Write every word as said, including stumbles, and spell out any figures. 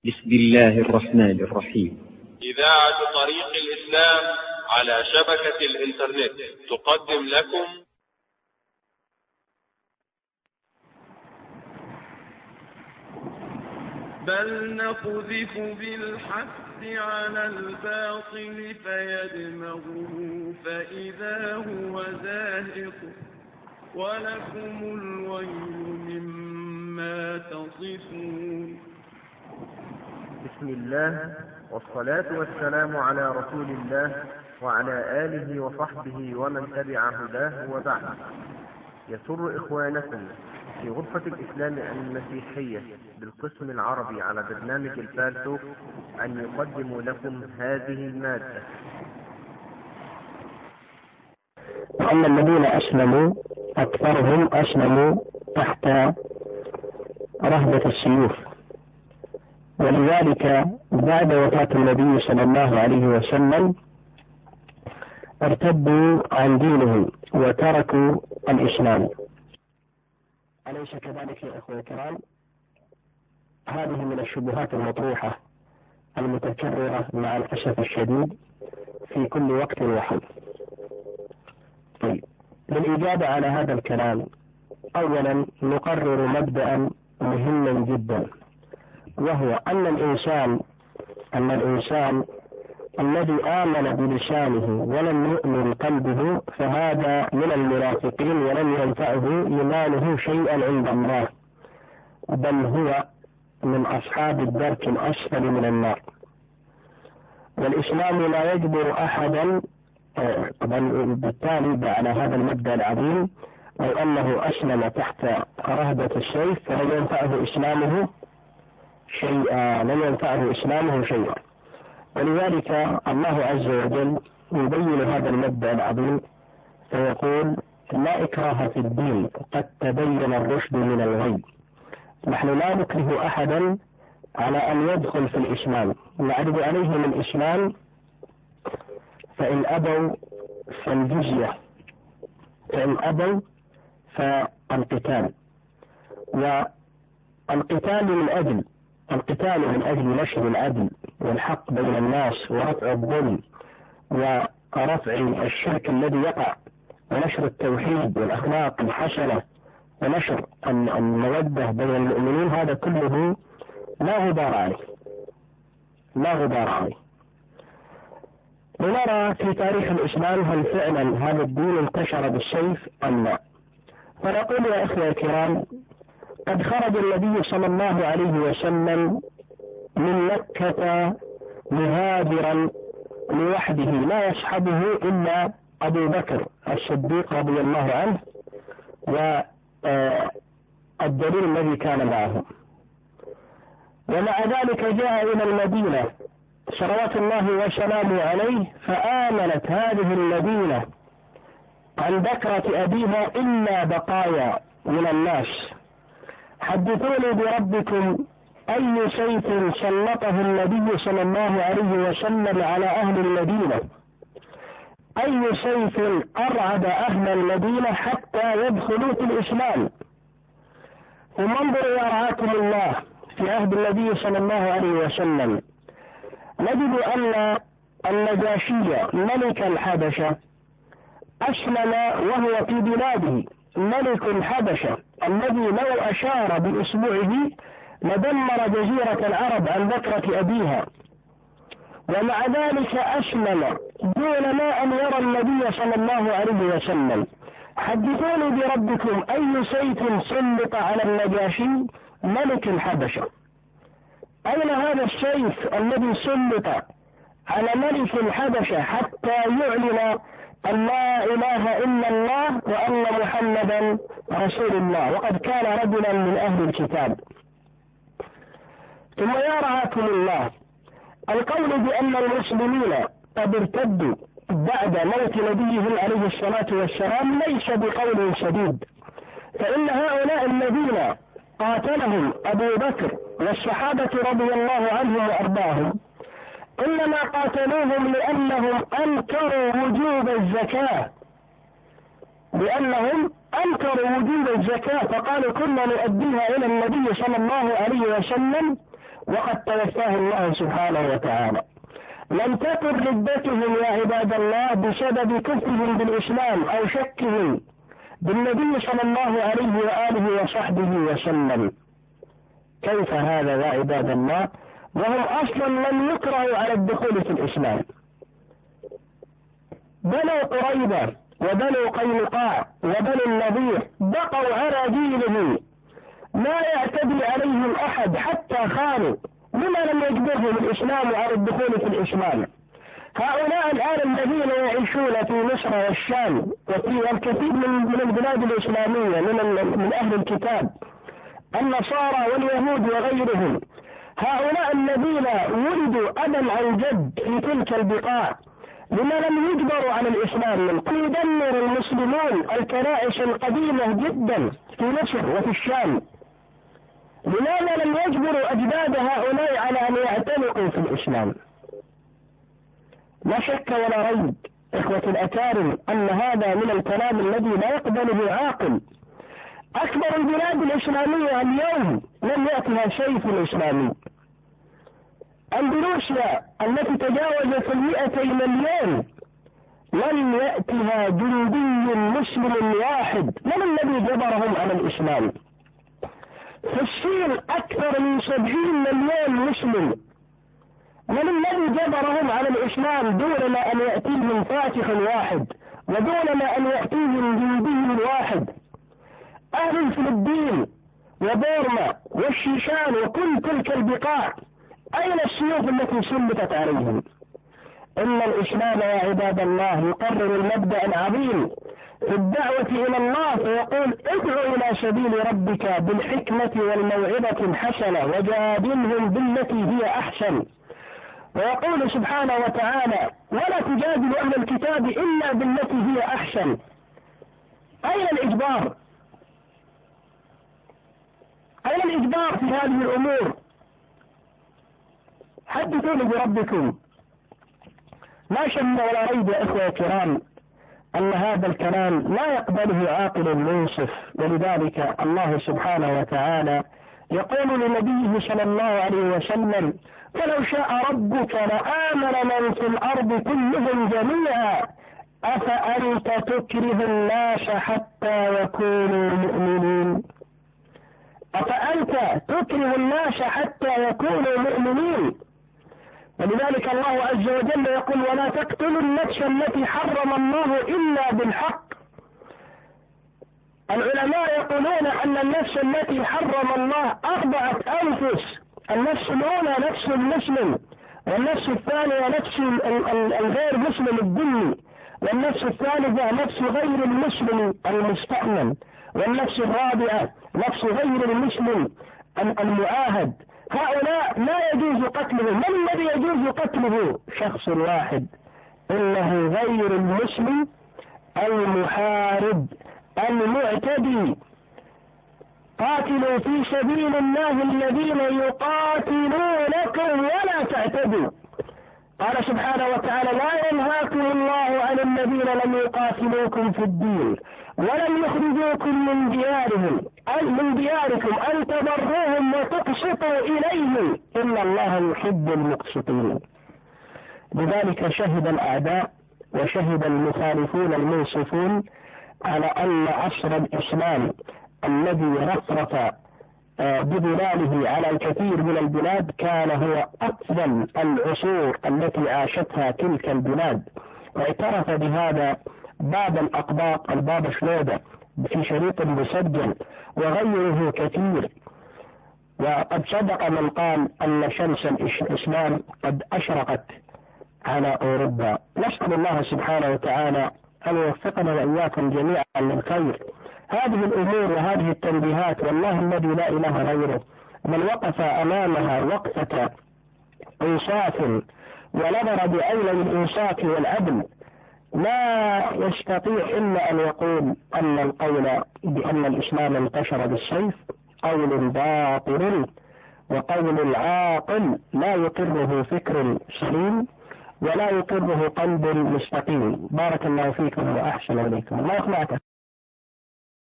بسم الله الرحمن الرحيم. إذاعة طريق الإسلام على شبكة الإنترنت تقدم لكم بل نقذف بالحق على الباطل فيدمغه فإذا هو زاهق ولكم الويل مما تصفون. بسم الله والصلاة والسلام على رسول الله وعلى آله وصحبه ومن تبع هداه وبعد. يسر إخوانكم في غرفة الإسلام المسيحية بالقسم العربي على برنامج الفالتوك أن يقدموا لكم هذه المادة. وأن الذين أسلموا أكثرهم أسلموا تحت رهبة السيوف، ولذلك بعد وفاة النبي صلى الله عليه وسلم ارتدوا عن دينهم وتركوا الإسلام. أليس كذلك يا أخوة الكرام؟ هذه من الشبهات المطروحة المتكررة مع الأسف الشديد في كل وقت وحين. طيب، للإجابة على هذا الكلام أولا نقرر مبدأ مهما جدا، وهو أن الإنسان أن الإنسان الذي آمن بلسانه ولم يؤمن قلبه فهذا من المنافقين ولم ينفعه إيمانه شيئا عند الله، بل هو من أصحاب الدرك الأسفل من النار. والإسلام لا يجبر أحدا، بل بالتالي على هذا المبدأ العظيم لو أنه أسلم تحت رهبة السيف فلن ينفعه إسلامه شيئا لن ينفعه إسلامه شيئا. ولذلك الله عز وجل يبين هذا المبدأ العظيم فيقول: لا إكراه في الدين قد تبين الرشد من الغي. نحن لا نكره أحدا على أن يدخل في الإسلام، نعرض عليهم الإسلام فإن أبوا فالجزية، فإن أبوا فالقتال. والقتال من أجل القتال من أجل نشر العدل والحق بين الناس ورفع الظلم ورفع الشرك الذي يقع ونشر التوحيد والأخلاق الحسنة ونشر المودة بين المؤمنين، هذا كله لا غبار عليه لا غبار عليه. لنرى في تاريخ الإسلام هل فعلا هذا الدين انتشر بالسيف أم لا. فنقول يا أخوة الكرام: قد خرج النبي صلى الله عليه وسلم من مكة مهاجرا لوحده لا يصحبه إلا أبو بكر الصديق رضي الله عنه والدليل الذي كان معه، ومع ذلك جاء إلى المدينة صلوات الله وسلامه عليه فآمنت هذه المدينة عن بكرة أبيها إلا بقايا من الناس. حدثوني بربكم أي سيف سلطه النبي صلى الله عليه وسلم على أهل المدينة، أي سيف أرعب أهل المدينة حتى يدخلوا في الإسلام. ثم انظروا يا رعاكم الله في عهد النبي صلى الله عليه وسلم نجد أن النجاشي ملك الحبشة أسلم وهو في بلاده، ملك الحبشة الذي لو أشار بإصبعه لدمر جزيرة العرب عن بكرة أبيها، ومع ذلك أسلم دون ما أن يرى النبي صلى الله عليه وسلم. حدثوني بربكم أي سيف سلط على النجاشي ملك الحبشة؟ أين هذا السيف الذي سلط على ملك الحبشة حتى يعلن أن لا إله إلا الله وأن محمدا رسول الله، وقد كان رجلا من أهل الكتاب؟ ثم يا رعاكم الله، القول بأن المسلمين قد ارتدوا بعد موت نبيهم عليه الصلاة والسلام ليس بقول شديد، فإن هؤلاء الذين قاتلهم أبو بكر والصحابة رضي الله عنهم وأرضاهم إنما قاتلوهم لأنهم أنكروا وجوب الزكاة لأنهم أنكروا وجوب الزكاة فقالوا كنا نؤديها إلى النبي صلى الله عليه وسلم وقد توفاه الله سبحانه وتعالى. لم تكن ردتهم يا عباد الله بسبب كفرهم بالإسلام أو شكهم بالنبي صلى الله عليه وآله وصحبه وسلم. كيف هذا يا عباد الله وهم أصلا لم يكرهوا على الدخول في الإسلام؟ بنو قريظة وبنو قينقاع وبنو النضير بقوا على دينهم ما يعتدي عليهم أحد حتى خانوا. لما لم يجبرهم الإسلام على الدخول في الإسلام؟ هؤلاء الآن الذين يعيشون في مصر والشام وفي الكثير من البلاد الإسلامية من من أهل الكتاب النصارى واليهود وغيرهم، هؤلاء الذين ولدوا أبا عن جد في تلك البقاع، لما لم يجبروا على الإسلام؟ من يدمر المسلمون الكنائس القديمة جدا في مصر وفي الشام. لماذا لم يجبروا أجداد هؤلاء على أن يعتنقوا في الإسلام؟ لا شك ولا ريب إخوة الأكارم أن هذا من الكلام الذي لا يقبله عاقل. أكبر البلاد الإسلامية اليوم لم يأتها سيف إسلامي. أندونيسيا التي تجاوزت المئتي مليون لم يأتها جندي مسلم واحد. من الذي جبرهم على الإسلام؟ في الصين أكثر من سبعين مليون مسلم. من الذي جبرهم على الإسلام دون ما أن يأتيهم فاتح واحد ودون ما أن يأتيهم جندي واحد؟ أهل الفلبين وبورما والشيشان وكل تلك البقاع أين السيوف التي سلطت عليهم؟ إن الإسلام يا عباد الله يقرر المبدأ العظيم في الدعوة إلى الله، فيقول ادعوا إلى سبيل ربك بالحكمة والموعظة الحسنة وجادلهم بالتي هي أحسن. ويقول سبحانه وتعالى ولا تجادل أهل الكتاب إلا بالتي هي أحسن. أين الإجبار؟ أين الإجبار في هذه الأمور؟ حدثوني بربكم. لا شك ولا ريب يا إخوة الكرام أن هذا الكلام لا يقبله عاقل منصف، ولذلك الله سبحانه وتعالى يقول لنبيه صلى الله عليه وسلم فلو شاء ربك لآمن من في الأرض كلهم جميعا أفأنت تكره الناس حتى يكونوا مؤمنين؟ أفأنت تكره الناس حتى يكونوا مؤمنين؟ ولذلك الله عز وجل يقول ولا تقتلوا النفس التي حرم الله إلا بالحق. العلماء يقولون أن النفس التي حرم الله أربعة أنفس: النفس الأولى نفس المسلم، والنفس الثانية نفس الغير مسلم الذمي، والنفس الثالثة نفس غير المسلم المستأمن، والنفس الرابعة نفس غير المسلم المعاهد. هؤلاء لا يجوز قتلهم. من الذي يجوز قتله؟ شخص واحد، إنه غير المسلم المحارب المعتدي. قاتلوا في سبيل الله الذين يقاتلونكم ولا تعتدوا. قال سبحانه وتعالى لا ينهاكم الله عن الذين لم يقاتلوكم في الدين ولم يخرجوكم من ديارهم من دياركم أن تبروهم وتقسطوا إليهم إن الله يحب المقسطين. لذلك شهد الأعداء وشهد المخالفون المنصفون على أن عصر الإسلام الذي رفرف بظلاله على الكثير من البلاد كان هو أفضل العصور التي عاشتها تلك البلاد. واعترف بهذا باب الأقباط البابا شنودة في شريط مسجل وغيره كثير. وقد صدق من قال أن شمس الإسلام قد أشرقت على أوروبا. نسأل الله سبحانه وتعالى أن يوفقنا وإياكم جميعا للخير. هذه الأمور وهذه التنبيهات والله الذي لا إله غيره من وقف أمامها وقفة إنصاف ونظر بعين الإنصاف والعدل لا يستطيع إلا أن يقول أن القول بأن الإسلام انتشر بالسيف قول باطل، وقول العاقل لا يقره فكر سليم ولا يقره قلب مستقيم. بارك الله فيكم وأحسن إليكم. الله يخلعك.